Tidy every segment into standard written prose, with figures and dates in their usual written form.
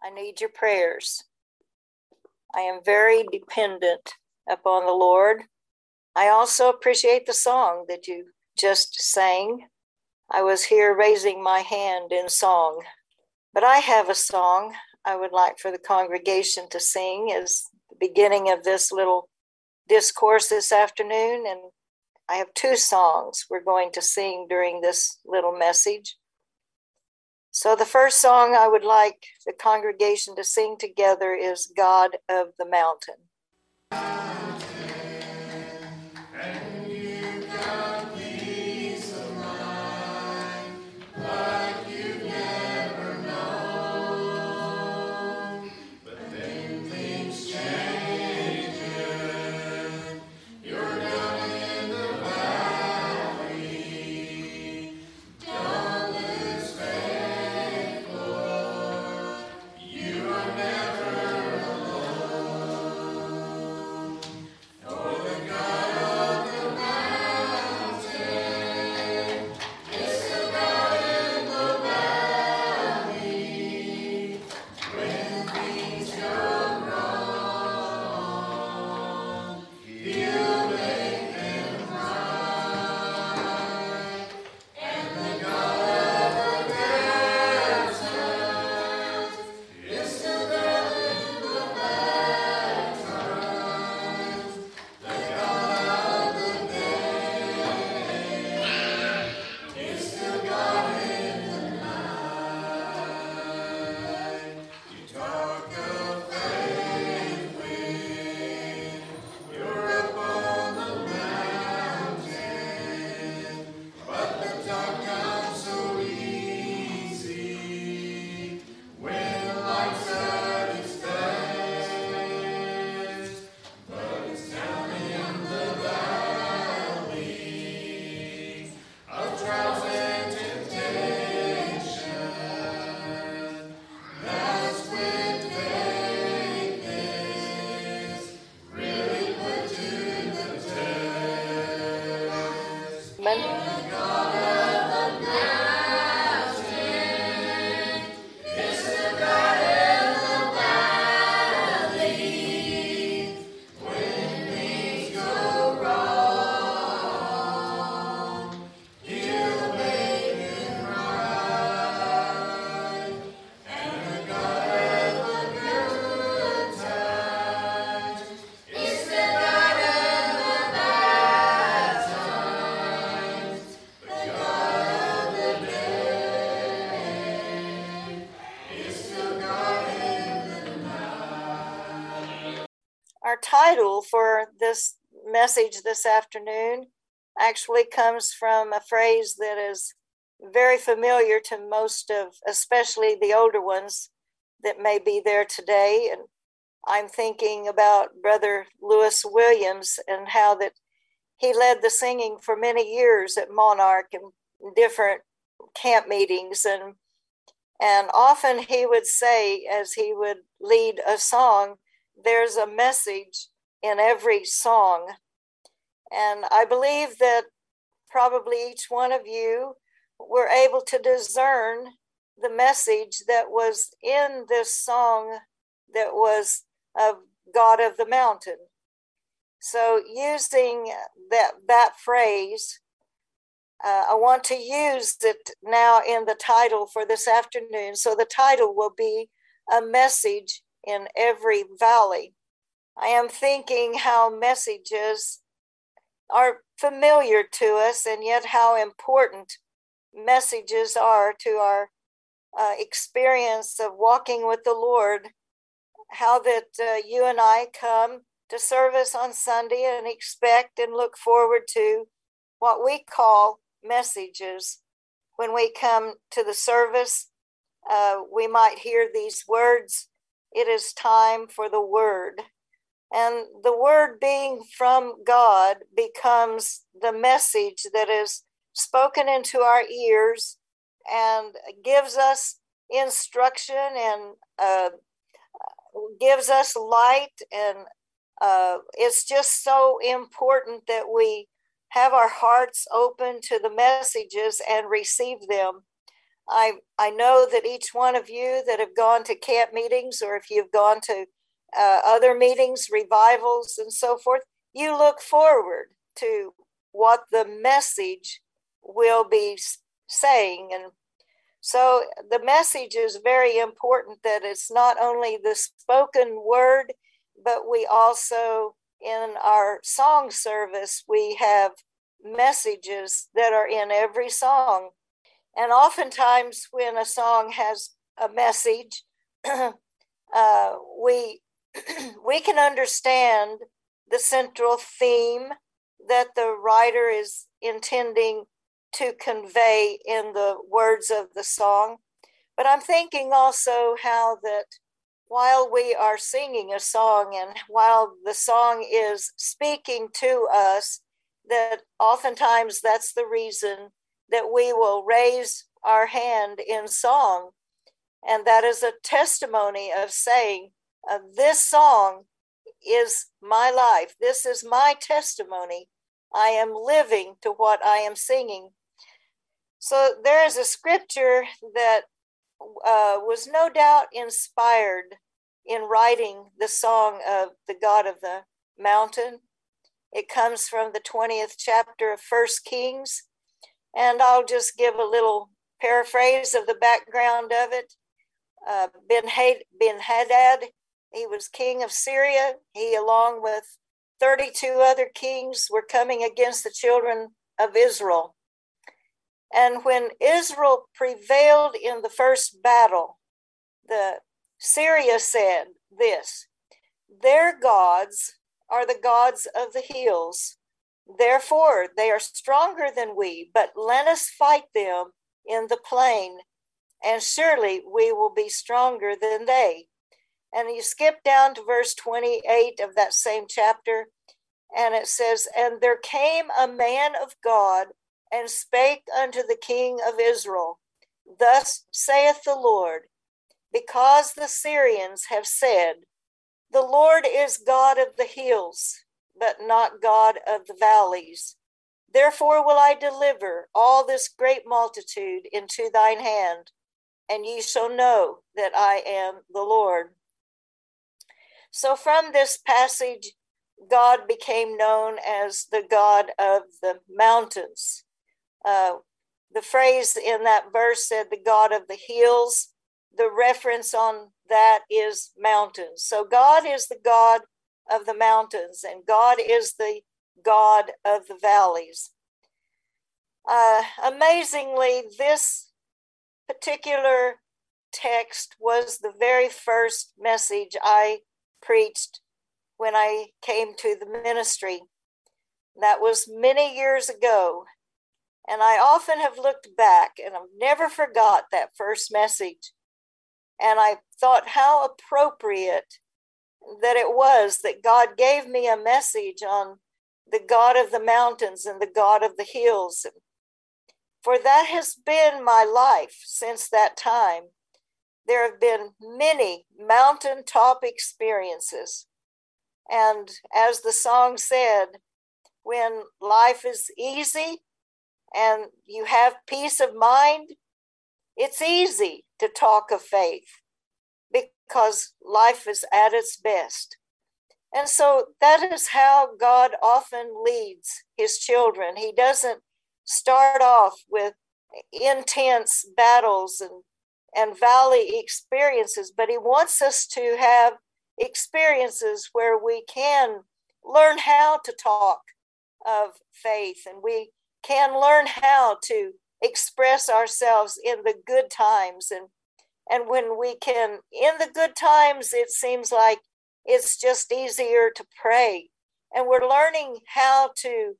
I need your prayers. I am very dependent upon the Lord. I also appreciate the song that you just sang. I was here raising my hand in song, but I have a song I would like for the congregation to sing as the beginning of this little discourse this afternoon. And I have two songs we're going to sing during this little message. So the first song I would like the congregation to sing together is God of the Mountain. Our title for this message this afternoon actually comes from a phrase that is very familiar to most of, especially the older ones that may be there today. And I'm thinking about Brother Lewis Williams and how that he led the singing for many years at Monarch and different camp meetings. And often he would say, as he would lead a song, there's a message in every song. And I believe that probably each one of you were able to discern the message that was in this song that was of God of the Mountain. So using that phrase, I want to use it now in the title for this afternoon. So the title will be A Message in Every Valley. I am thinking how messages are familiar to us, and yet how important messages are to our experience of walking with the Lord. How that you and I come to service on Sunday and expect and look forward to what we call messages. When we come to the service, we might hear these words, "It is time for the word." And the word being from God becomes the message that is spoken into our ears and gives us instruction and gives us light. And it's just so important that we have our hearts open to the messages and receive them. I know that each one of you that have gone to camp meetings, or if you've gone to other meetings, revivals, and so forth, you look forward to what the message will be saying. And so the message is very important, that it's not only the spoken word, but we also, in our song service, we have messages that are in every song. And oftentimes when a song has a message, we we can understand the central theme that the writer is intending to convey in the words of the song. But I'm thinking also how that while we are singing a song and while the song is speaking to us, that oftentimes that's the reason that we will raise our hand in song. And that is a testimony of saying, this song is my life. This is my testimony. I am living to what I am singing. So there is a scripture that was no doubt inspired in writing the song of the God of the Mountain. It comes from the 20th chapter of 1 Kings. And I'll just give a little paraphrase of the background of it. Ben-Hadad, he was king of Syria. He, along with 32 other kings, were coming against the children of Israel. And when Israel prevailed in the first battle, Syria said this: their gods are the gods of the hills. Therefore, they are stronger than we, but let us fight them in the plain, and surely we will be stronger than they. And you skip down to verse 28 of that same chapter, and it says, and there came a man of God and spake unto the king of Israel, thus saith the Lord, because the Syrians have said, the Lord is God of the hills, but not God of the valleys. Therefore will I deliver all this great multitude into thine hand, and ye shall know that I am the Lord. So from this passage, God became known as the God of the mountains. The phrase in that verse said the God of the hills. The reference on that is mountains. So God is the God of the mountains, and God is the God of the valleys. Amazingly, this particular text was the very first message I preached when I came to the ministry. That was many years ago. And I often have looked back and I've never forgot that first message. And I thought how appropriate that it was that God gave me a message on the God of the mountains and the God of the hills. For that has been my life since that time. There have been many mountaintop experiences. And as the song said, when life is easy and you have peace of mind, it's easy to talk of faith because life is at its best. And so that is how God often leads his children. He doesn't start off with intense battles and valley experiences, but he wants us to have experiences where we can learn how to talk of faith, and we can learn how to express ourselves in the good times. And when we can, in the good times, it seems like it's just easier to pray. And we're learning how to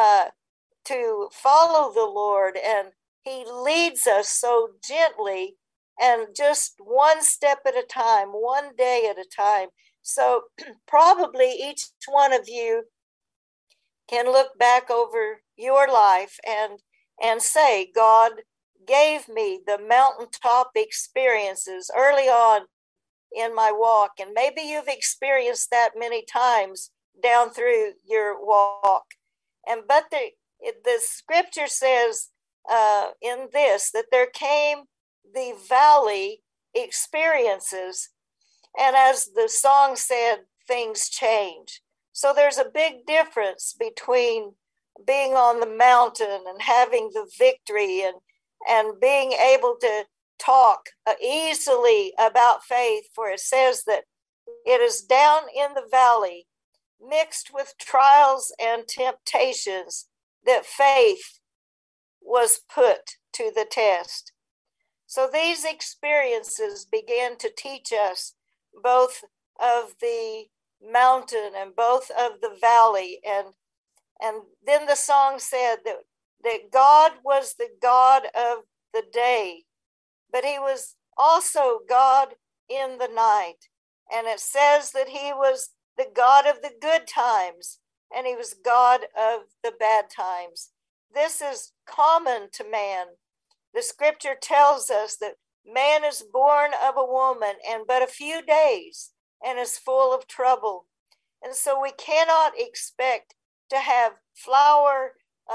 follow the Lord, and he leads us so gently and just one step at a time, one day at a time. So probably each one of you can look back over your life and say, God gave me the mountaintop experiences early on in my walk. And maybe you've experienced that many times down through your walk. But the scripture says in this, that there came the valley experiences. And as the song said, things change. So there's a big difference between being on the mountain and having the victory and being able to talk easily about faith, for it says that it is down in the valley, mixed with trials and temptations, that faith was put to the test. So these experiences began to teach us both of the mountain and both of the valley. And then the song said that God was the God of the day, but he was also God in the night. And it says that he was the God of the good times, and he was God of the bad times. This is common to man. The scripture tells us that man is born of a woman and but a few days and is full of trouble. And so we cannot expect to have flowers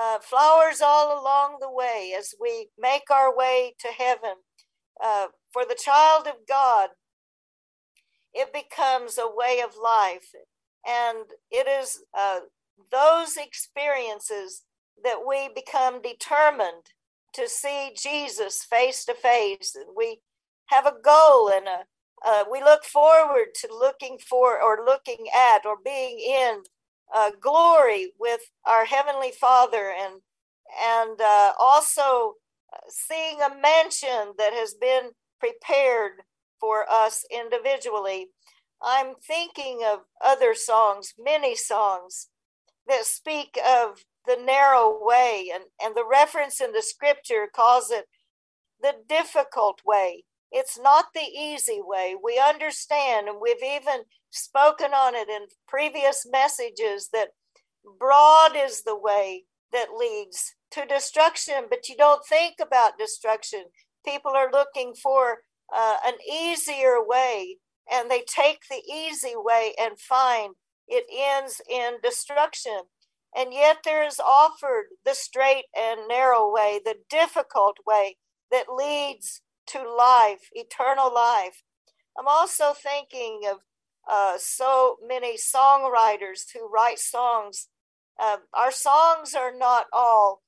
all along the way as we make our way to heaven. For the child of God, it becomes a way of life. And it is those experiences that we become determined to see Jesus face to face. And we have a goal, and we look forward to looking at or being in glory with our Heavenly Father, and also seeing a mansion that has been prepared for us individually. I'm thinking of other songs, many songs that speak of the narrow way, and the reference in the scripture calls it the difficult way. It's not the easy way. We understand, and we've even spoken on it in previous messages, that broad is the way that leads to destruction, but you don't think about destruction. People are looking for an easier way, and they take the easy way and find it ends in destruction. And yet there is offered the straight and narrow way, the difficult way that leads to life, eternal life. I'm also thinking of so many songwriters who write songs. Our songs are not all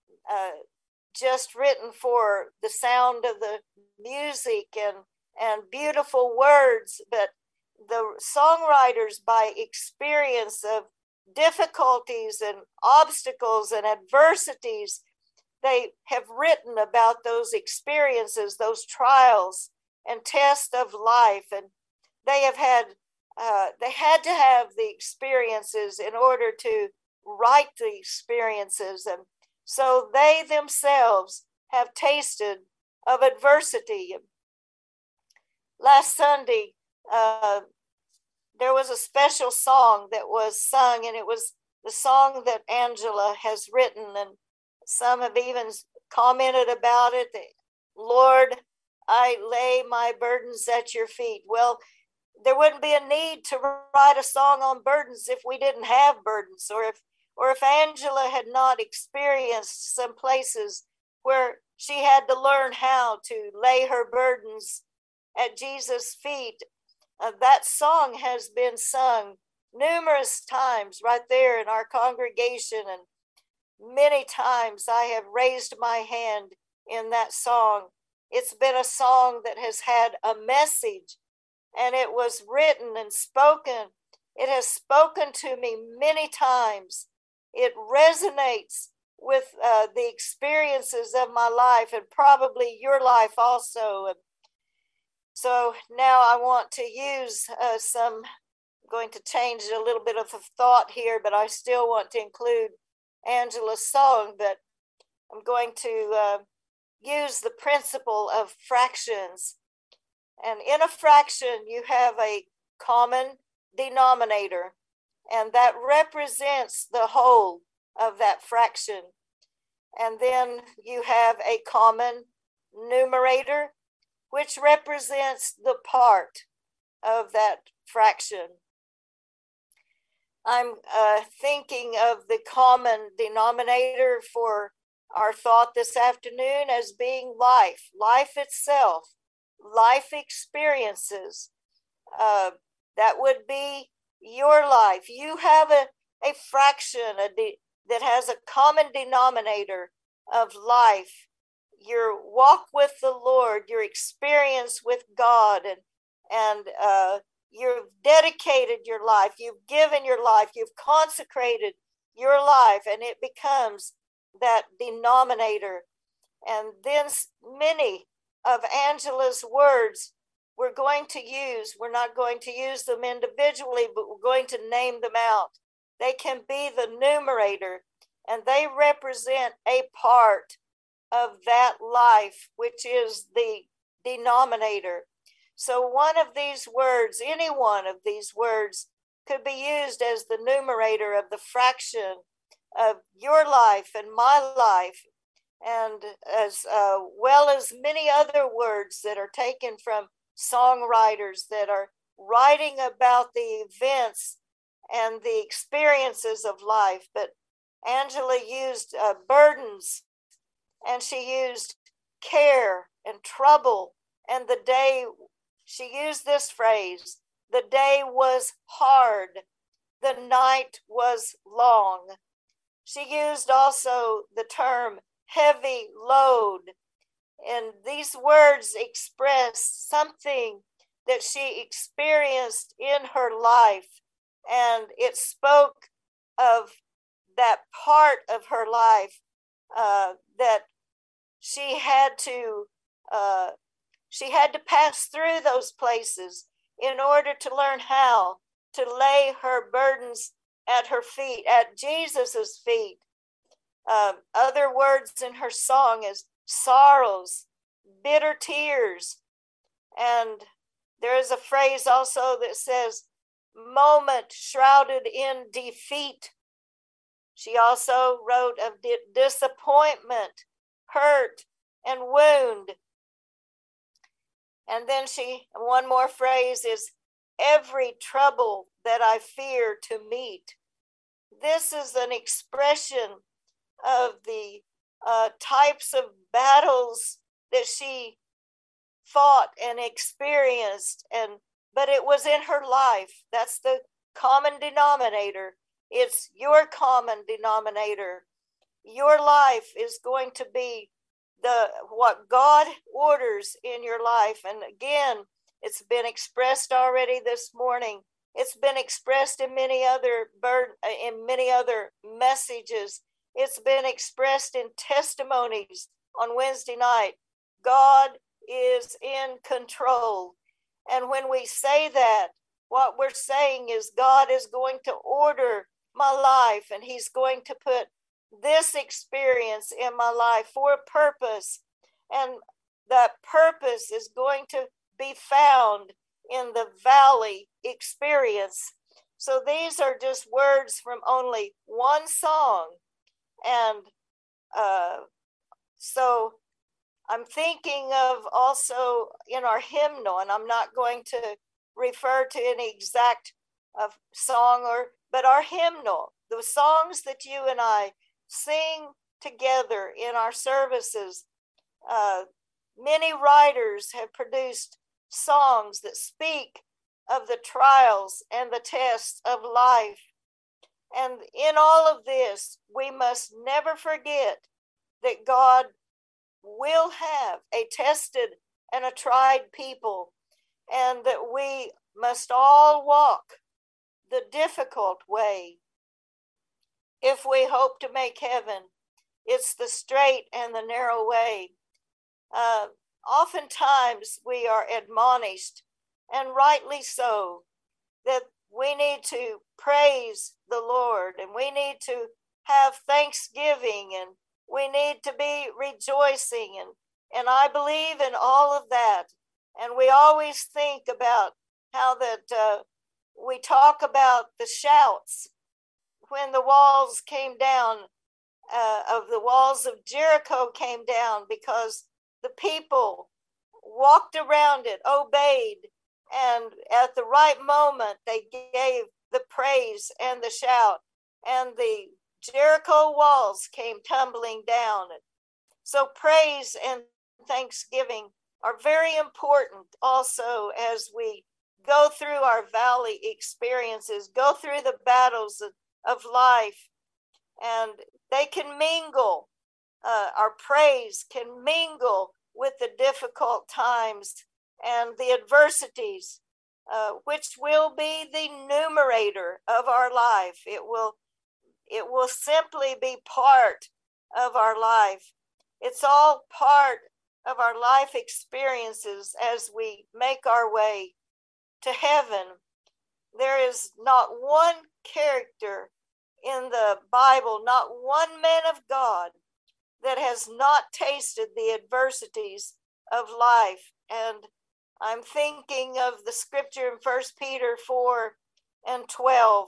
just written for the sound of the music and beautiful words, but the songwriters, by experience of difficulties and obstacles and adversities, they have written about those experiences, those trials and tests of life, and they had to have the experiences in order to write the experiences. And so they themselves have tasted of adversity. Last Sunday, there was a special song that was sung, and it was the song that Angela has written, and some have even commented about it. Lord, I lay my burdens at your feet. Well, there wouldn't be a need to write a song on burdens if we didn't have burdens, or if Angela had not experienced some places where she had to learn how to lay her burdens at Jesus' feet. That song has been sung numerous times right there in our congregation, and many times I have raised my hand in that song. It's been a song that has had a message, and it was written and spoken. It has spoken to me many times. It resonates with the experiences of my life, and probably your life also. So now I want to use I'm going to change a little bit of a thought here, but I still want to include Angela's song. But I'm going to use the principle of fractions. And in a fraction, you have a common denominator, and that represents the whole of that fraction. And then you have a common numerator, which represents the part of that fraction. I'm thinking of the common denominator for our thought this afternoon as being life itself, life experiences. That would be your life. You have a fraction that has a common denominator of life. Your walk with the Lord, your experience with God, and you've dedicated your life, you've given your life, you've consecrated your life, and it becomes that denominator. And then many of Angela's words we're going to use, we're not going to use them individually, but we're going to name them out. They can be the numerator, and they represent a part of that life, which is the denominator. So one of these words, any one of these words, could be used as the numerator of the fraction of your life and my life, and as well as many other words that are taken from songwriters that are writing about the events and the experiences of life. But Angela used burdens, and she used care and trouble, and the day, she used this phrase, the day was hard, the night was long. She used also the term heavy load, and these words express something that she experienced in her life, and it spoke of that part of her life that she had to pass through those places in order to learn how to lay her burdens at her feet, at Jesus's feet. Other words in her song is sorrows, bitter tears, and there is a phrase also that says moment shrouded in defeat. She also wrote of disappointment, hurt, and wound. And then one more phrase is every trouble that I fear to meet. This is an expression of the types of battles that she fought and experienced, but it was in her life. That's the common denominator. It's your common denominator. Your life is going to be what God orders in your life. And again, it's been expressed already this morning. It's been expressed in many other messages. It's been expressed in testimonies on Wednesday night. God is in control. And when we say that, what we're saying is God is going to order my life, and he's going to put this experience in my life for a purpose. And that purpose is going to be found in the valley experience. So these are just words from only one song. And so I'm thinking of also in our hymnal, and I'm not going to refer to any exact song, but our hymnal, the songs that you and I sing together in our services. Many writers have produced songs that speak of the trials and the tests of life. And in all of this, we must never forget that God will have a tested and a tried people, and that we must all walk the difficult way. If we hope to make heaven, it's the straight and the narrow way. Oftentimes we are admonished, and rightly so, that we need to praise the Lord, and we need to have thanksgiving, and we need to be rejoicing, and I believe in all of that. And we always think about how that we talk about the shouts when the walls came down, of the walls of Jericho came down, because the people walked around it, obeyed, and at the right moment they gave the praise and the shout, and the Jericho walls came tumbling down. So praise and thanksgiving are very important also as we go through our valley experiences, go through the battles of life, and they can mingle. Our praise can mingle with the difficult times and the adversities, which will be the numerator of our life. It will simply be part of our life. It's all part of our life experiences as we make our way to heaven. There is not one character in the Bible, not one man of God that has not tasted the adversities of life. And I'm thinking of the scripture in 1 Peter 4:12.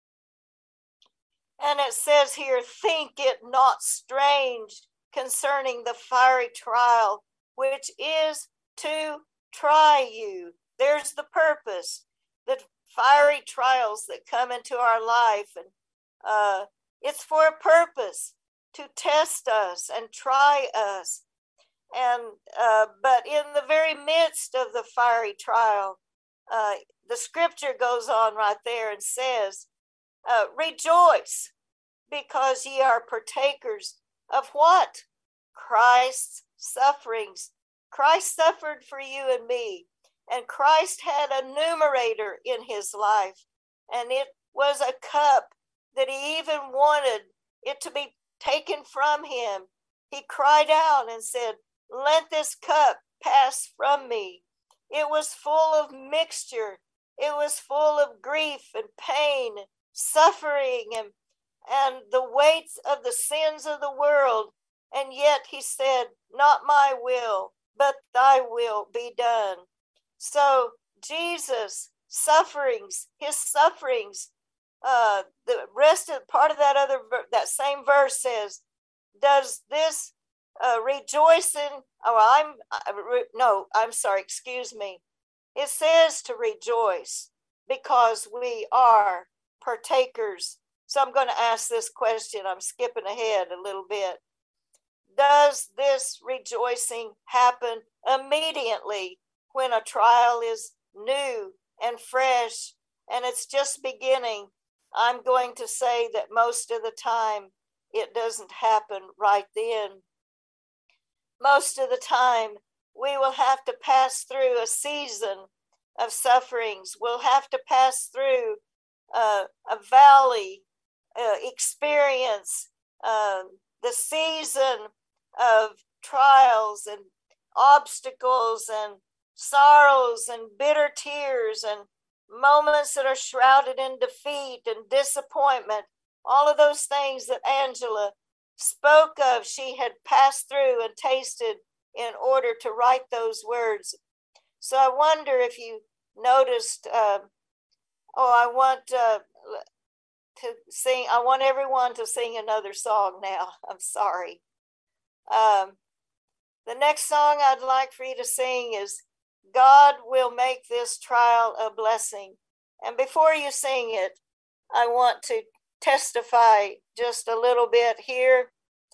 And it says here, think it not strange concerning the fiery trial, which is to try you. There's the purpose, the fiery trials that come into our life. And it's for a purpose, to test us and try us. And but in the very midst of the fiery trial, the scripture goes on right there and says, rejoice, because ye are partakers of what? Christ's sufferings. Christ suffered for you and me, and Christ had a numerator in his life, and it was a cup that he even wanted it to be taken from him. He cried out and said, let this cup pass from me. It was full of mixture. It was full of grief and pain, suffering, and the weights of the sins of the world. And yet he said, not my will, but thy will be done. So Jesus' sufferings, his sufferings, the rest of part of that same verse says, does this rejoicing, excuse me. It says to rejoice because we are partakers. So I'm going to ask this question. I'm skipping ahead a little bit. Does this rejoicing happen immediately when a trial is new and fresh and it's just beginning? I'm going to say that most of the time it doesn't happen right then. Most of the time we will have to pass through a season of sufferings. We'll have to pass through a valley experience, the season of trials and obstacles and sorrows and bitter tears and moments that are shrouded in defeat and disappointment. All of those things that Angela spoke of, she had passed through and tasted in order to write those words. So I wonder if you noticed, I want everyone to sing another song now. I'm sorry. The next song I'd like for you to sing is God Will Make This Trial a Blessing. And before you sing it, I want to testify just a little bit here.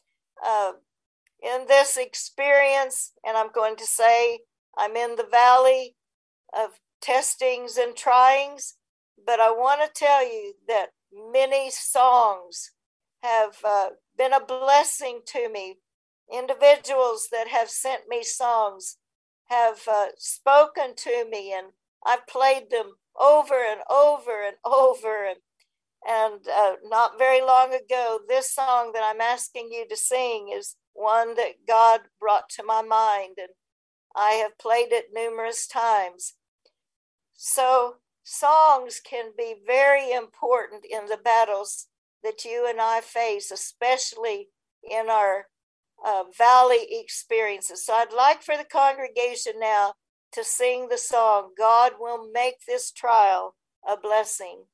In this experience, and I'm going to say I'm in the valley of testings and tryings, but I want to tell you that many songs have been a blessing to me. Individuals that have sent me songs have spoken to me, and I've played them over and over and over. And not very long ago, this song that I'm asking you to sing is one that God brought to my mind, and I have played it numerous times. So songs can be very important in the battles that you and I face, especially in our valley experiences. So I'd like for the congregation now to sing the song, God Will Make This Trial a Blessing.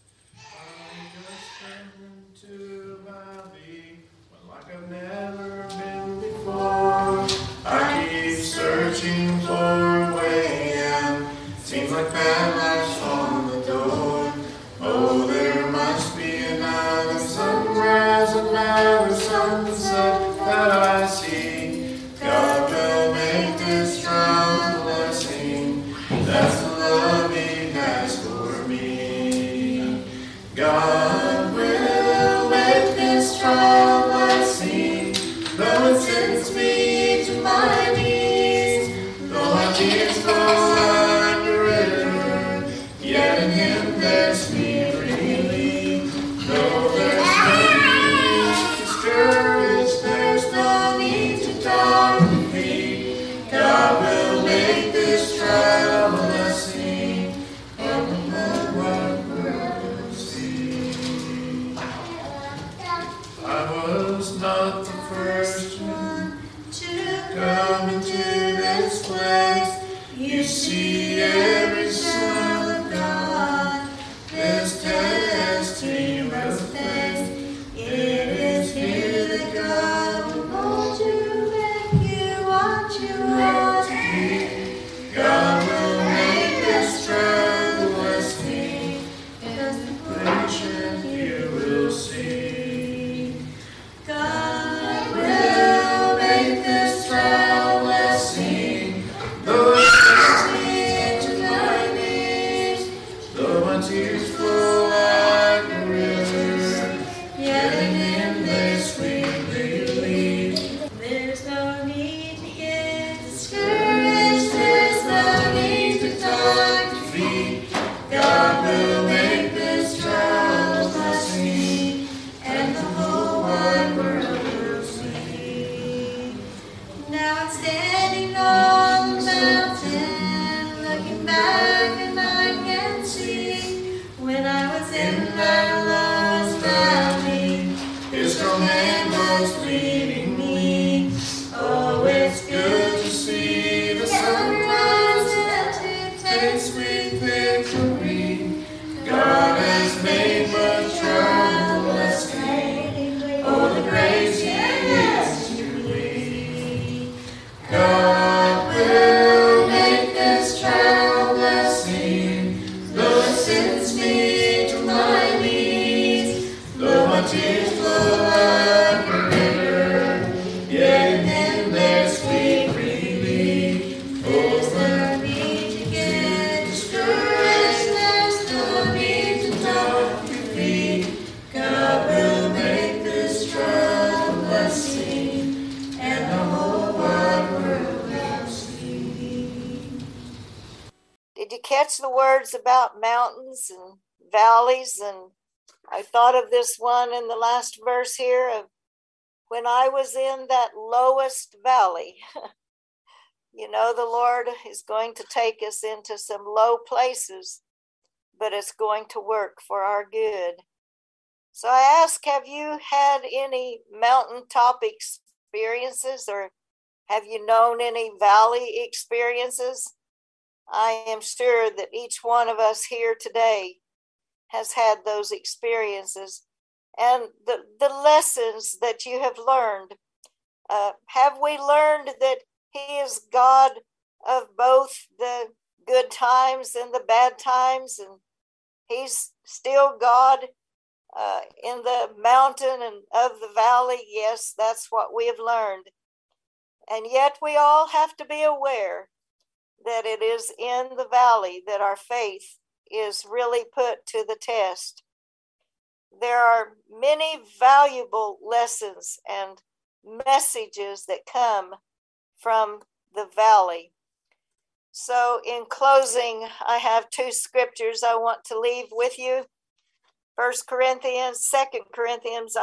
I've never been before. I keep searching for a way and seems like bad life's on the door. Oh, there must be another somewhere tears flow like a river, yet in Him they sweetly lead. There's no need to get discouraged. There's no need to talk defeat. God will make this trial a blessing, and the whole wide world will see. Now I'm standing on the mountain, looking back, and I can see when I was in that lowest valley, His strong hand was leading me. Oh, it's good to see the sunrise and to taste sweet victory. God has made my trial a blessing. Oh, the grace He gives to me. God will make this trial a blessing, though it sends me to my knees, though my tears flow like a river, yet in Him there's sweet relief. there's no need to get discouraged. There's no need to talk defeat. God will make this trial a blessing, and the whole wide world will see. Did you catch the words about mountains and valleys? And I thought of this one in the last verse here of when I was in that lowest valley. You know, the Lord is going to take us into some low places, but it's going to work for our good. So I ask, have you had any mountaintop experiences, or have you known any valley experiences? I am sure that each one of us here today has had those experiences, and the lessons that you have learned. Have we learned that He is God of both the good times and the bad times, and He's still God in the mountain and of the valley? Yes, that's what we have learned. And yet we all have to be aware that it is in the valley that our faith is really put to the test. There are many valuable lessons and messages that come from the valley. So in closing, I have two scriptures I want to leave with you. 1 Corinthians, 2 Corinthians,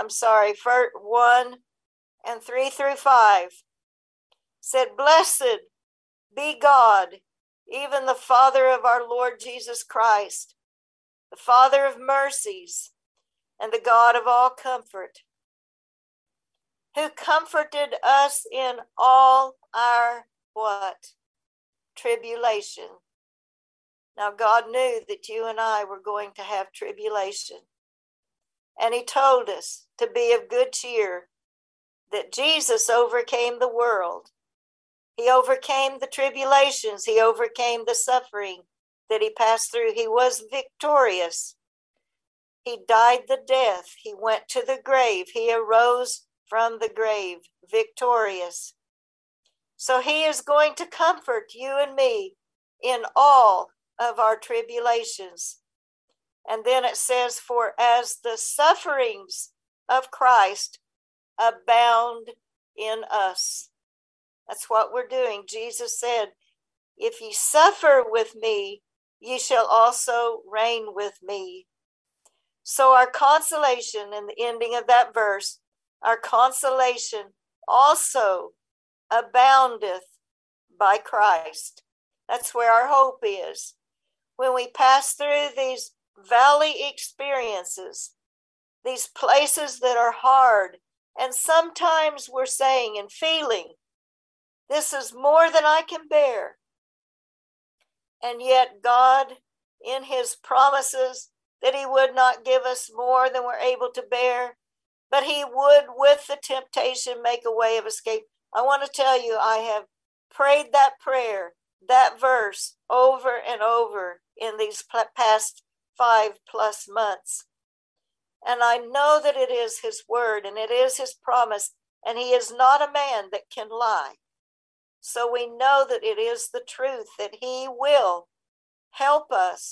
1 and 3 through 5 said, "Blessed be God, even the Father of our Lord Jesus Christ, the Father of mercies, and the God of all comfort, who comforted us in all our" what? Tribulation. Now, God knew that you and I were going to have tribulation. And He told us to be of good cheer, that Jesus overcame the world. He overcame the tribulations. He overcame the suffering that He passed through. He was victorious. He died the death. He went to the grave. He arose from the grave victorious. So He is going to comfort you and me in all of our tribulations. And then it says, "For as the sufferings of Christ abound in us." That's what we're doing. Jesus said, "If ye suffer with me, ye shall also reign with me." So our consolation in the ending of that verse, our consolation also aboundeth by Christ. That's where our hope is. When we pass through these valley experiences, these places that are hard, and sometimes we're saying and feeling, this is more than I can bear. And yet God, in His promises that He would not give us more than we're able to bear, but He would, with the temptation, make a way of escape. I want to tell you, I have prayed that prayer, that verse, over and over in these past 5+ months. And I know that it is His word and it is His promise, and He is not a man that can lie. So we know that it is the truth, that He will help us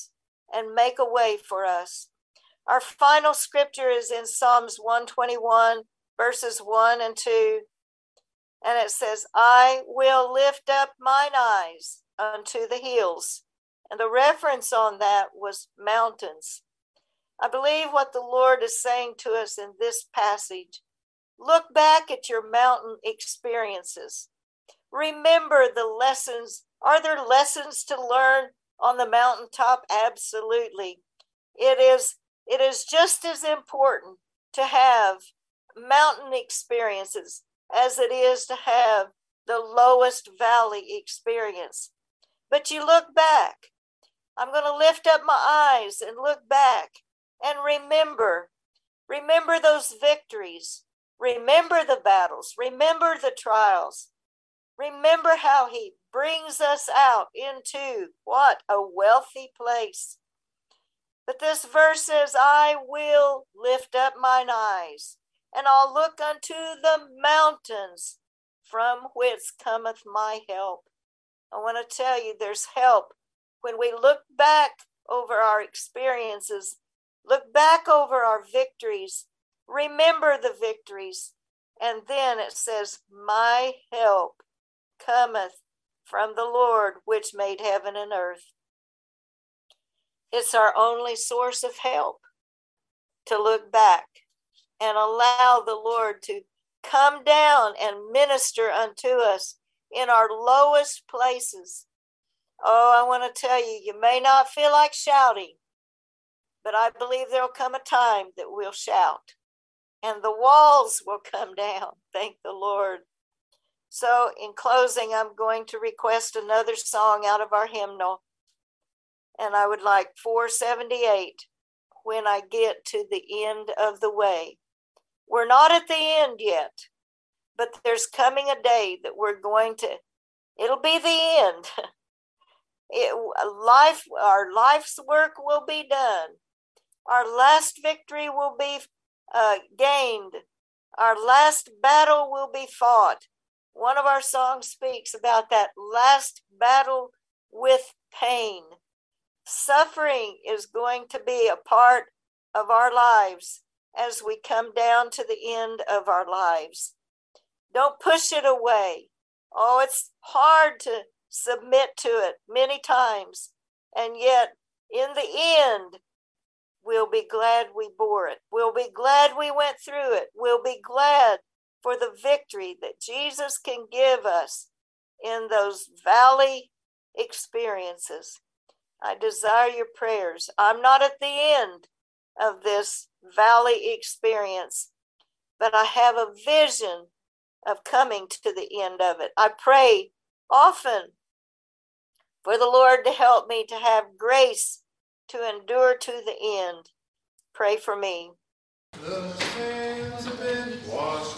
and make a way for us. Our final scripture is in Psalms 121, verses 1 and 2. And it says, I will lift up mine eyes unto the hills. And the reference on that was mountains. I believe what the Lord is saying to us in this passage, look back at your mountain experiences. Remember the lessons. Are there lessons to learn on the mountaintop? Absolutely. It is just as important to have mountain experiences as it is to have the lowest valley experience. But you look back. I'm going to lift up my eyes and look back and remember those victories. Remember the battles. Remember the trials. Remember how he brings us out into what a wealthy place. But this verse says, I will lift up mine eyes, and I'll look unto the mountains from whence cometh my help. I want to tell you, there's help when we look back over our experiences, look back over our victories, remember the victories, and then it says, my help cometh from the Lord, which made heaven and earth. It's our only source of help to look back and allow the Lord to come down and minister unto us in our lowest places. Oh, I want to tell you, you may not feel like shouting, but I believe there'll come a time that we'll shout and the walls will come down. Thank the Lord. So in closing, I'm going to request another song out of our hymnal. And I would like 478, When I Get to the End of the Way. We're not at the end yet, but there's coming a day that it'll be the end. Our life's work will be done. Our last victory will be gained. Our last battle will be fought. One of our songs speaks about that last battle with pain. Suffering is going to be a part of our lives as we come down to the end of our lives. Don't push it away. Oh, it's hard to submit to it many times. And yet, in the end, we'll be glad we bore it. We'll be glad we went through it. We'll be glad for the victory that Jesus can give us in those valley experiences. I desire your prayers. I'm not at the end of this valley experience, but I have a vision of coming to the end of it. I pray often for the Lord to help me to have grace to endure to the end. Pray for me. The sins have been washed